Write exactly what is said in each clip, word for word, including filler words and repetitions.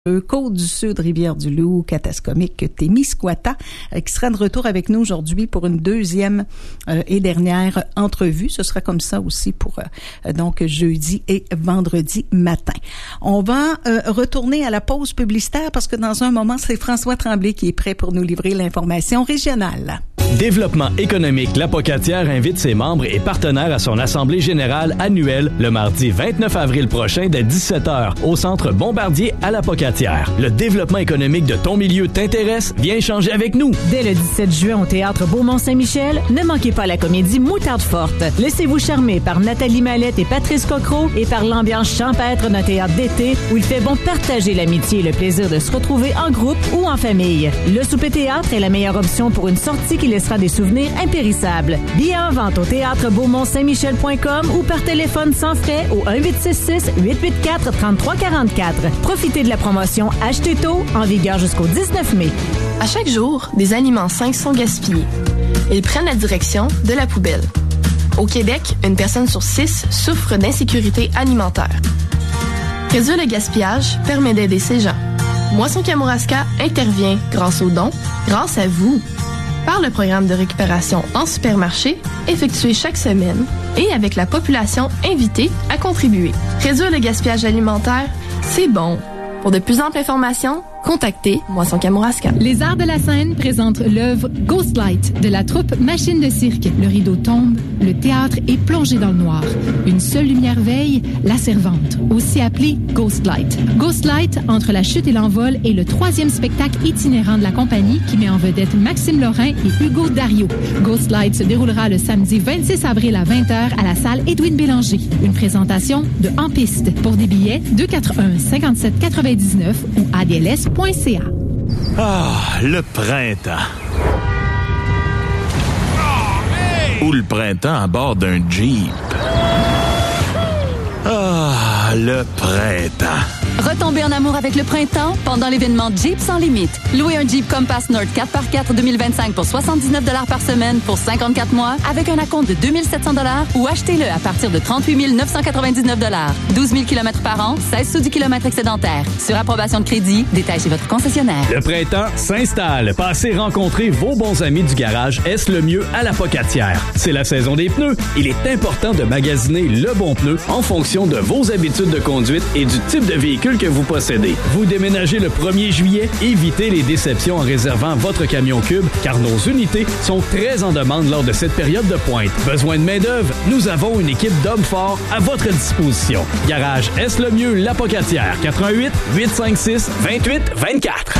Côte-du-Sud, Rivière-du-Loup, Katascomique, Témiscouata, euh, qui sera de retour avec nous aujourd'hui pour une deuxième euh, et dernière entrevue. Ce sera comme ça aussi pour euh, donc jeudi et vendredi matin. On va euh, retourner à la pause publicitaire parce que dans un moment, c'est François Tremblay qui est prêt pour nous livrer l'information régionale. Développement économique La Pocatière invite ses membres et partenaires à son assemblée générale annuelle le mardi vingt-neuf avril prochain dès dix-sept heures au centre Bombardier à La Pocatière. Le développement économique de ton milieu t'intéresse? Viens échanger avec nous. Dès le dix-sept juin au théâtre Beaumont-Saint-Michel, ne manquez pas la comédie Moutarde forte. Laissez-vous charmer par Nathalie Mallette et Patrice Cocro et par l'ambiance champêtre d'un théâtre d'été où il fait bon partager l'amitié et le plaisir de se retrouver en groupe ou en famille. Le souper théâtre est la meilleure option pour une sortie qui laissera des souvenirs impérissables. Billets en vente au théâtre beaumont saint michel point com ou par téléphone sans frais au un huit six six huit huit quatre trois trois quatre quatre. Profitez de la promotion Achetez tôt en vigueur jusqu'au dix-neuf mai. À chaque jour, des aliments sains sont gaspillés. Ils prennent la direction de la poubelle. Au Québec, une personne sur six souffre d'insécurité alimentaire. Réduire le gaspillage permet d'aider ces gens. Moisson Kamouraska intervient grâce aux dons, grâce à vous, par le programme de récupération en supermarché effectué chaque semaine et avec la population invitée à contribuer. Réduire le gaspillage alimentaire, c'est bon. Pour de plus amples informations, contactez Moisson Kamouraska. Les Arts de la Scène présentent l'œuvre Ghostlight de la troupe Machine de cirque. Le rideau tombe, le théâtre est plongé dans le noir. Une seule lumière veille, la servante, aussi appelée Ghostlight. Ghostlight, entre la chute et l'envol, est le troisième spectacle itinérant de la compagnie qui met en vedette Maxime Lorrain et Hugo Dario. Ghostlight se déroulera le samedi vingt-six avril à vingt heures à la salle Edwin Bélanger. Une présentation de En Piste. Pour des billets, deux cent quatre-vingt-un cinquante-sept quatre-vingt-dix-neuf ou a d l s point c a. Ah, le printemps. Ou le printemps à bord d'un Jeep. Ah, le printemps. Retombez en amour avec le printemps pendant l'événement Jeep sans limite. Louez un Jeep Compass Nord quatre par quatre deux mille vingt-cinq pour soixante-dix-neuf dollars par semaine pour cinquante-quatre mois avec un acompte de deux mille sept cents dollars ou achetez-le à partir de trente-huit mille neuf cent quatre-vingt-dix-neuf dollars. douze mille kilomètres par an, seize sous du kilomètre excédentaire. Sur approbation de crédit, détail chez votre concessionnaire. Le printemps s'installe. Passez rencontrer vos bons amis du garage Est le mieux à La Pocatière. C'est la saison des pneus. Il est important de magasiner le bon pneu en fonction de vos habitudes de conduite et du type de véhicule que vous possédez. Vous déménagez le premier juillet, évitez les déceptions en réservant votre camion cube car nos unités sont très en demande lors de cette période de pointe. Besoin de main-d'œuvre? Nous avons une équipe d'hommes forts à votre disposition. Garage Est le mieux La Pocatière, quatre un huit, huit cinq six, deux huit deux quatre.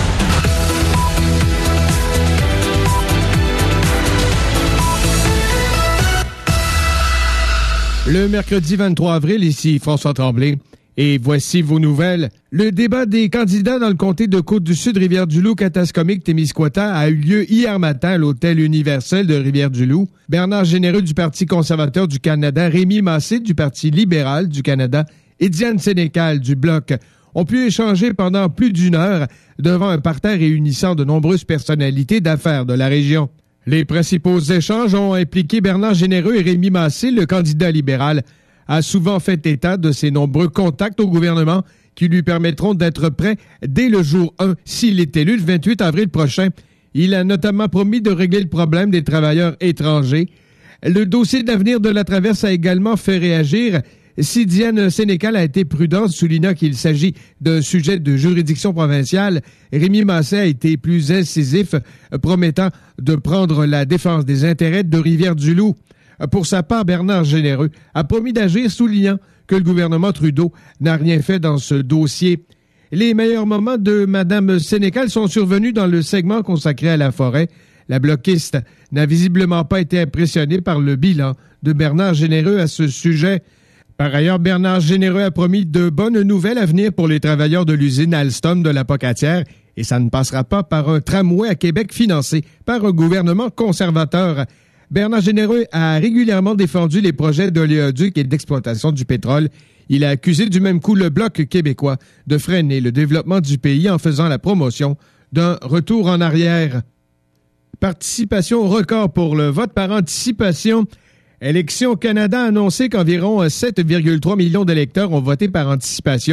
Le mercredi vingt-trois avril, ici François Tremblay. Et voici vos nouvelles. Le débat des candidats dans le comté de Côte-du-Sud, Rivière-du-Loup, Katascomique, Témiscouata a eu lieu hier matin à l'Hôtel Universel de Rivière-du-Loup. Bernard Généreux du Parti conservateur du Canada, Rémi Massé du Parti libéral du Canada et Diane Sénécal du Bloc ont pu échanger pendant plus d'une heure devant un parterre réunissant de nombreuses personnalités d'affaires de la région. Les principaux échanges ont impliqué Bernard Généreux et Rémi Massé, le candidat libéral, a souvent fait état de ses nombreux contacts au gouvernement qui lui permettront d'être prêt dès le jour un s'il est élu le vingt-huit avril prochain. Il a notamment promis de régler le problème des travailleurs étrangers. Le dossier d'avenir de la Traverse a également fait réagir. Si Diane Sénécal a été prudente, soulignant qu'il s'agit d'un sujet de juridiction provinciale, Rémi Massé a été plus incisif, promettant de prendre la défense des intérêts de Rivière-du-Loup. Pour sa part, Bernard Généreux a promis d'agir, soulignant que le gouvernement Trudeau n'a rien fait dans ce dossier. Les meilleurs moments de Mme Sénécal sont survenus dans le segment consacré à la forêt. La bloquiste n'a visiblement pas été impressionnée par le bilan de Bernard Généreux à ce sujet. Par ailleurs, Bernard Généreux a promis de bonnes nouvelles à venir pour les travailleurs de l'usine Alstom de la Pocatière et ça ne passera pas par un tramway à Québec financé par un gouvernement conservateur. Bernard Généreux a régulièrement défendu les projets d'oléoduc et d'exploitation du pétrole. Il a accusé du même coup le Bloc québécois de freiner le développement du pays en faisant la promotion d'un retour en arrière. Participation record pour le vote par anticipation. Élections Canada a annoncé qu'environ sept virgule trois millions d'électeurs ont voté par anticipation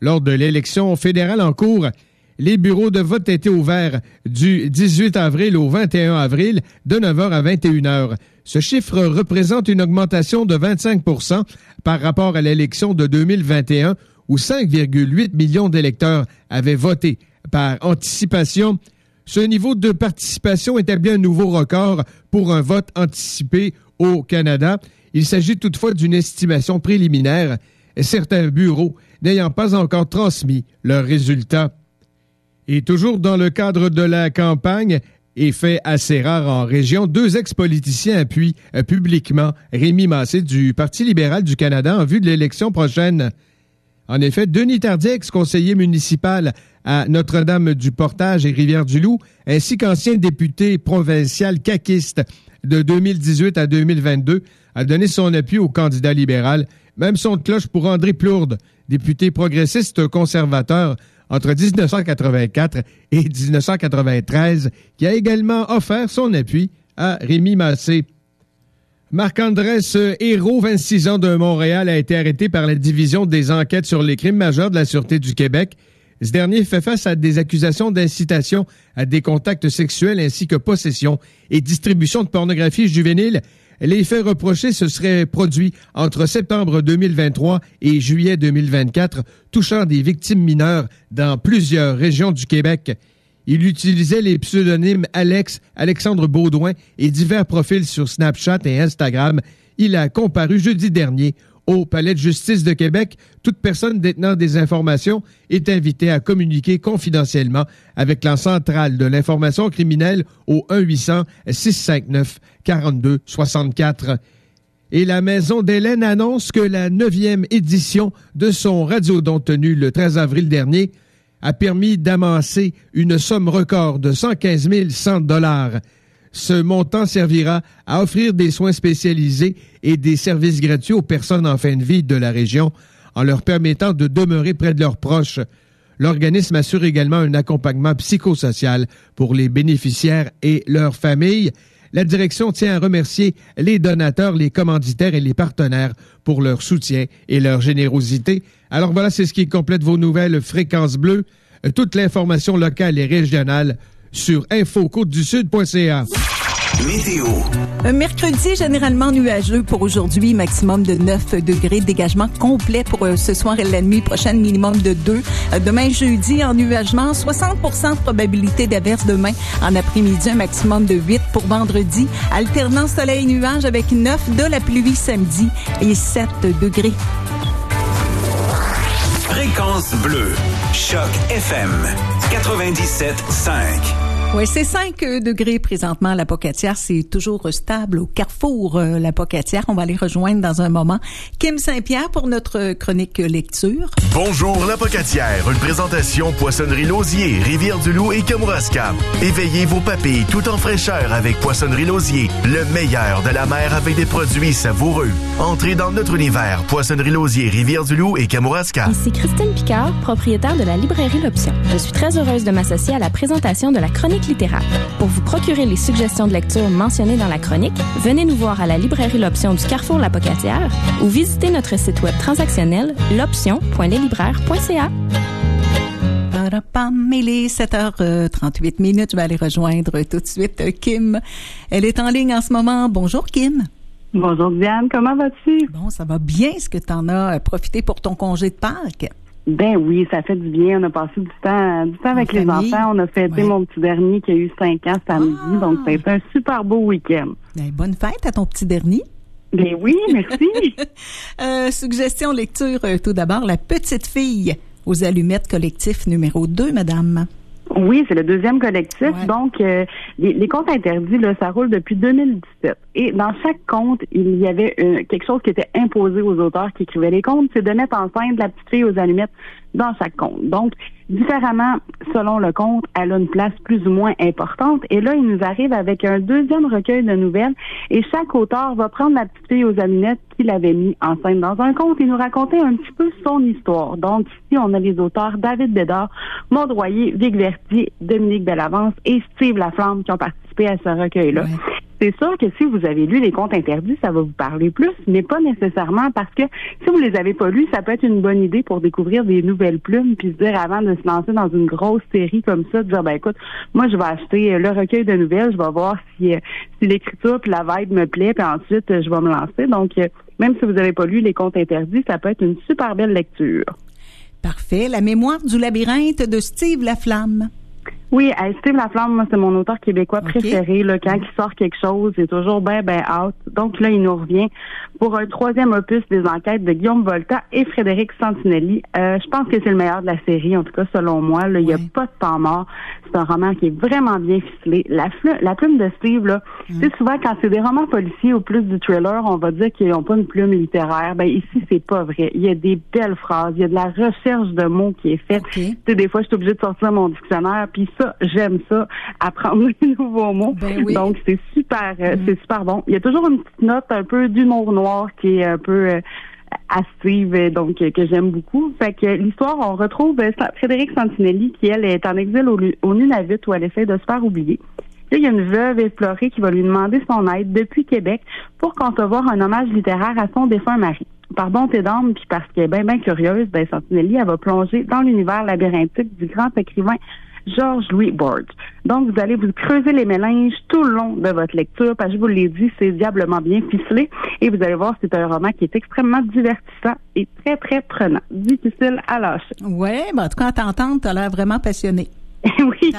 lors de l'élection fédérale en cours. Les bureaux de vote étaient ouverts du dix-huit avril au vingt et un avril de neuf heures à vingt et une heures. Ce chiffre représente une augmentation de vingt-cinq pour cent par rapport à l'élection de deux mille vingt et un où cinq virgule huit millions d'électeurs avaient voté par anticipation. Ce niveau de participation établit un nouveau record pour un vote anticipé au Canada. Il s'agit toutefois d'une estimation préliminaire, certains bureaux n'ayant pas encore transmis leurs résultats. Et toujours dans le cadre de la campagne, et fait assez rare en région, deux ex-politiciens appuient euh, publiquement Rémi Massé du Parti libéral du Canada en vue de l'élection prochaine. En effet, Denis Tardieu, ex-conseiller municipal à Notre-Dame-du-Portage et Rivière-du-Loup, ainsi qu'ancien député provincial caquiste de deux mille dix-huit à deux mille vingt-deux, a donné son appui au candidat libéral. Même son de cloche pour André Plourde, député progressiste conservateur entre dix-neuf cent quatre-vingt-quatre et dix-neuf cent quatre-vingt-treize, qui a également offert son appui à Rémi Massé. Marc-Andrés Hérault, vingt-six ans de Montréal, a été arrêté par la Division des enquêtes sur les crimes majeurs de la Sûreté du Québec. Ce dernier fait face à des accusations d'incitation à des contacts sexuels ainsi que possession et distribution de pornographie juvénile. Les faits reprochés se seraient produits entre septembre deux mille vingt-trois et juillet deux mille vingt-quatre, touchant des victimes mineures dans plusieurs régions du Québec. Il utilisait les pseudonymes Alex, Alexandre Baudouin et divers profils sur Snapchat et Instagram. Il a comparu jeudi dernier au Palais de justice de Québec. Toute personne détenant des informations est invitée à communiquer confidentiellement avec la centrale de l'information criminelle au un huit cents six cent cinquante-neuf quarante-deux soixante-quatre. Et la Maison d'Hélène annonce que la neuvième édition de son radiodon tenu le treize avril dernier a permis d'amasser une somme record de cent quinze mille cent dollars. Ce montant servira à offrir des soins spécialisés et des services gratuits aux personnes en fin de vie de la région, en leur permettant de demeurer près de leurs proches. L'organisme assure également un accompagnement psychosocial pour les bénéficiaires et leurs familles. La direction tient à remercier les donateurs, les commanditaires et les partenaires pour leur soutien et leur générosité. Alors voilà, c'est ce qui complète vos nouvelles Fréquences Bleues. Toute l'information locale et régionale sur info côte du sud point c a. Météo. Un mercredi généralement nuageux pour aujourd'hui, maximum de neuf degrés, dégagement complet pour euh, ce soir et la nuit prochaine, minimum de deux. Euh, demain jeudi, ennuagement, soixante pour cent de probabilité d'averse demain. En après-midi, un maximum de huit pour vendredi. Alternant soleil-nuage avec neuf, de la pluie samedi et sept degrés. Fréquence bleue. Choc F M quatre-vingt-dix-sept cinq. Oui, c'est cinq degrés présentement à la Pocatière. C'est toujours stable au carrefour euh, la Pocatière. On va aller rejoindre dans un moment Kim Saint-Pierre pour notre chronique lecture. Bonjour la Pocatière, une présentation Poissonnerie Lausier, Rivière-du-Loup et Kamouraska. Éveillez vos papilles tout en fraîcheur avec Poissonnerie Lausier, le meilleur de la mer avec des produits savoureux. Entrez dans notre univers, Poissonnerie Lausier, Rivière-du-Loup et Kamouraska. Ici Christine Picard, propriétaire de la librairie L'Option. Je suis très heureuse de m'associer à la présentation de la chronique littéraire. Pour vous procurer les suggestions de lecture mentionnées dans la chronique, venez nous voir à la librairie L'Option du Carrefour La Pocatière ou visitez notre site web transactionnel l'option point les libraires point c a. Il est sept heures trente-huit minutes. Je vais aller rejoindre tout de suite Kim. Elle est en ligne en ce moment. Bonjour Kim. Bonjour Diane, comment vas-tu? Bon, ça va bien. Est-ce que tu en as profité pour ton congé de Pâques? Ben oui, ça fait du bien. On a passé du temps, du temps avec les enfants. On a fêté ouais. mon petit dernier qui a eu cinq ans samedi. Ah. Donc, ça a été un super beau week-end. Ben, bonne fête à ton petit dernier. Ben oui, merci. euh, suggestion lecture, euh, tout d'abord, La petite fille aux allumettes collectif numéro deux, madame. Oui, c'est le deuxième collectif. Ouais. Donc, euh, les, les contes interdits, là, ça roule depuis deux mille dix-sept. Et dans chaque conte, il y avait euh, quelque chose qui était imposé aux auteurs qui écrivaient les contes, c'est de mettre en scène la petite fille aux allumettes dans chaque conte. Donc, différemment, selon le conte, elle a une place plus ou moins importante. Et là, il nous arrive avec un deuxième recueil de nouvelles. Et chaque auteur va prendre la petite fille aux allumettes qu'il avait mis en scène dans un conte et nous raconter un petit peu son histoire. Donc, ici, on a les auteurs David Bédard, Maud Royer, Vic Vertier, Dominique Bellavance et Steve Laflamme qui ont participé à ce recueil-là. Ouais. c'est sûr que si vous avez lu les contes interdits, ça va vous parler plus, mais pas nécessairement parce que si vous les avez pas lus, ça peut être une bonne idée pour découvrir des nouvelles plumes puis se dire avant de se lancer dans une grosse série comme ça, de dire ben écoute, moi je vais acheter le recueil de nouvelles, je vais voir si, si l'écriture puis la vibe me plaît, puis ensuite je vais me lancer. Donc même si vous n'avez pas lu les contes interdits, ça peut être une super belle lecture. Parfait. La mémoire du labyrinthe de Steve Laflamme. Oui, hey, Steve Laflamme, moi, c'est mon auteur québécois okay. préféré. Là, quand il sort quelque chose, c'est toujours ben, ben out. Donc là, il nous revient pour un troisième opus des enquêtes de Guillaume Volta et Frédéric Santinelli. Euh, je pense que c'est le meilleur de la série, en tout cas selon moi. Là, il n'y a pas de temps mort. C'est un roman qui est vraiment bien ficelé. La, fl- la plume de Steve, là, mm. tu sais, souvent quand c'est des romans policiers ou plus du thriller, on va dire qu'ils n'ont pas une plume littéraire. Ben ici, c'est pas vrai. Il y a des belles phrases, il y a de la recherche de mots qui est faite. Okay. Tu sais, des fois, je suis obligée de sortir mon dictionnaire, puis ça, j'aime ça, apprendre des nouveaux mots. Ben oui. Donc, c'est super, euh, mm. c'est super bon. Il y a toujours une petite note un peu d'humour noir qui est un peu euh, à Steve, donc euh, que j'aime beaucoup. Fait que l'histoire, on retrouve euh, Frédéric Santinelli qui, elle, est en exil au, au Nunavut où elle essaie de se faire oublier. Là, il y a une veuve éplorée qui va lui demander son aide depuis Québec pour concevoir un hommage littéraire à son défunt mari. Par bonté d'âme, puis parce qu'elle est bien, bien curieuse, ben Santinelli, elle va plonger dans l'univers labyrinthique du grand écrivain George-Louis Borges. Donc, vous allez vous creuser les méninges tout le long de votre lecture, parce que je vous l'ai dit, c'est diablement bien ficelé, et vous allez voir, c'est un roman qui est extrêmement divertissant et très, très prenant. Difficile à lâcher. Ouais, ben, en tout cas, à t'entendre, t'as l'air vraiment passionné. Oui.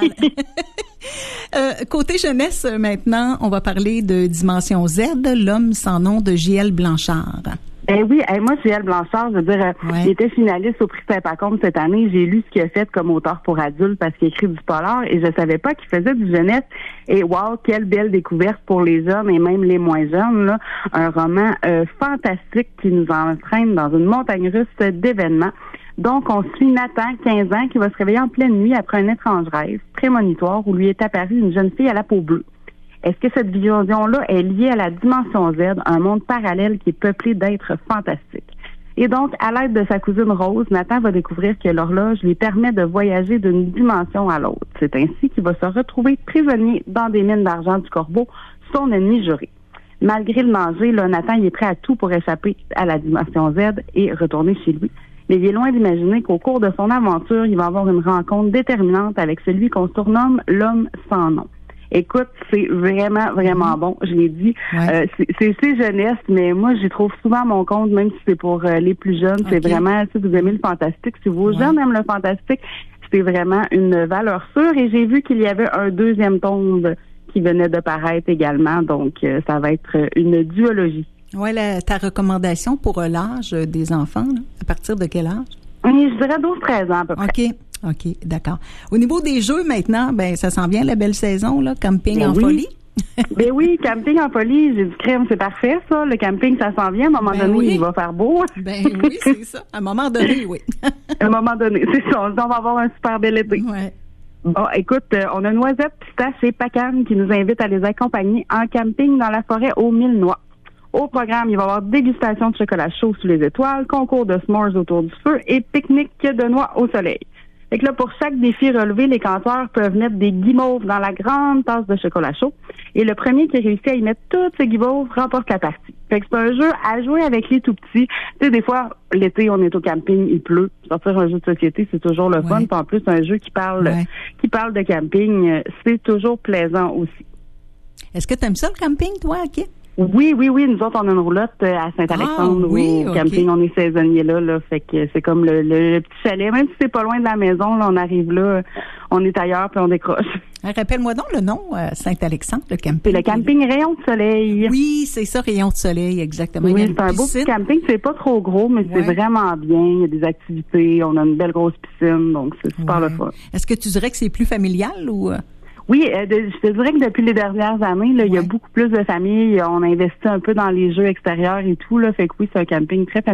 euh, côté jeunesse, maintenant, on va parler de Dimension Z, L'homme sans nom de J L Blanchard. Ben oui, hey, moi, J L Blanchard, je veux dire, ouais. il était finaliste au prix Saint-Pacôme cette année. J'ai lu ce qu'il a fait comme auteur pour adultes parce qu'il écrit du polar et je savais pas qu'il faisait du jeunesse. Et wow, quelle belle découverte pour les jeunes et même les moins jeunes, là. Un roman euh, fantastique qui nous entraîne dans une montagne russe d'événements. Donc, on suit Nathan, quinze ans, qui va se réveiller en pleine nuit après un étrange rêve prémonitoire où lui est apparue une jeune fille à la peau bleue. Est-ce que cette vision-là est liée à la dimension Z, un monde parallèle qui est peuplé d'êtres fantastiques? Et donc, à l'aide de sa cousine Rose, Nathan va découvrir que l'horloge lui permet de voyager d'une dimension à l'autre. C'est ainsi qu'il va se retrouver prisonnier dans des mines d'argent du Corbeau, son ennemi juré. Malgré le danger, là, Nathan il est prêt à tout pour échapper à la dimension Z et retourner chez lui. Mais il est loin d'imaginer qu'au cours de son aventure, il va avoir une rencontre déterminante avec celui qu'on surnomme l'homme sans nom. Écoute, c'est vraiment, vraiment bon. Je l'ai dit, ouais. euh, c'est, c'est, c'est jeunesse, mais moi, j'y trouve souvent mon compte, même si c'est pour euh, les plus jeunes. Okay. C'est vraiment, si vous aimez le fantastique, si vos ouais. jeunes aiment le fantastique, c'est vraiment une valeur sûre. Et j'ai vu qu'il y avait un deuxième tome qui venait de paraître également, donc euh, ça va être une duologie. Oui, ta recommandation pour euh, l'âge des enfants, là, à partir de quel âge? Oui, je dirais douze treize ans à peu près. OK. OK, d'accord. Au niveau des jeux, maintenant, ben ça s'en vient la belle saison, là, camping ben en oui. folie. Ben oui, camping en folie, j'ai du crème, c'est parfait, ça. Le camping, ça s'en vient. À un moment ben donné, oui. il va faire beau. Ben oui, c'est ça. À un moment donné, oui. À un moment donné, c'est ça. On va avoir un super bel été. Ouais. Bon, écoute, on a Noisette Pistache et Pacane qui nous invite à les accompagner en camping dans la forêt aux mille noix. Au programme, il va y avoir dégustation de chocolat chaud sous les étoiles, concours de s'mores autour du feu et pique-nique de noix au soleil. Fait que là, pour chaque défi relevé, les campeurs peuvent mettre des guimauves dans la grande tasse de chocolat chaud. Et le premier qui réussit à y mettre toutes ces guimauves remporte la partie. Fait que c'est un jeu à jouer avec les tout petits. Tu sais, des fois, l'été, on est au camping, il pleut. Sortir un jeu de société, c'est toujours le fun. Ouais. Puis en plus, un jeu qui parle, ouais. qui parle de camping, c'est toujours plaisant aussi. Est-ce que tu aimes ça, le camping, toi, OK? Oui, oui, oui. Nous autres, on a une roulotte à Saint-Alexandre, ah, oui, au okay. camping. On est saisonniers là, là. Fait que c'est comme le, le, le petit chalet. Même si c'est pas loin de la maison, là, on arrive là, on est ailleurs puis on décroche. Rappelle-moi donc le nom, euh, Saint-Alexandre, le camping. C'est le camping Rayon de Soleil. Oui, c'est ça, Rayon de Soleil, exactement. Oui, c'est un beau petit camping. C'est pas trop gros, mais ouais. c'est vraiment bien. Il y a des activités. On a une belle grosse piscine, donc c'est super ouais. le fun. Est-ce que tu dirais que c'est plus familial ou... Oui, euh, de, je te dirais que depuis les dernières années, là, ouais. il y a beaucoup plus de familles. On investit un peu dans les jeux extérieurs et tout, là. Fait que oui, c'est un camping très familial.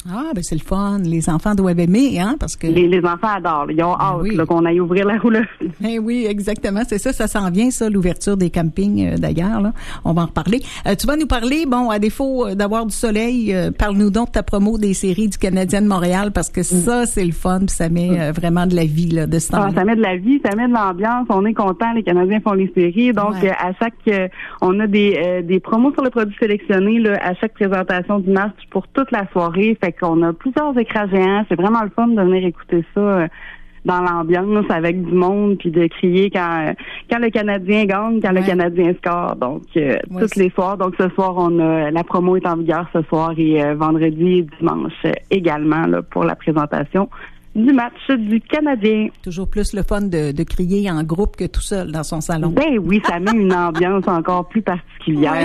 Ah, ben c'est le fun. Les enfants doivent aimer, hein, parce que... Les, les enfants adorent. Ils ont hâte oui. là, qu'on aille ouvrir la rouleuse. Eh oui, exactement. C'est ça, ça s'en vient, ça, l'ouverture des campings, euh, d'ailleurs. Là. On va en reparler. Euh, tu vas nous parler, bon, à défaut d'avoir du soleil, euh, parle-nous donc de ta promo des séries du Canadien de Montréal, parce que ça, c'est le fun, puis ça met euh, vraiment de la vie là, de ce temps-là. Ah, ça met de la vie, ça met de l'ambiance. On est content, les Canadiens font les séries. Donc, ouais. euh, à chaque... Euh, on a des, euh, des promos sur le produit sélectionné là, à chaque présentation du match pour toute la soirée. Fait qu'on a plusieurs écrans géants. C'est vraiment le fun de venir écouter ça euh, dans l'ambiance avec du monde puis de crier quand euh, quand le Canadien gagne, quand ouais. le Canadien score. Donc, euh, ouais, toutes c'est... les soirs. Donc, ce soir, on a la promo est en vigueur ce soir et euh, vendredi et dimanche euh, également là, pour la présentation du match du Canadien. Toujours plus le fun de, de crier en groupe que tout seul dans son salon. Ben oui, ça met une ambiance encore plus particulière.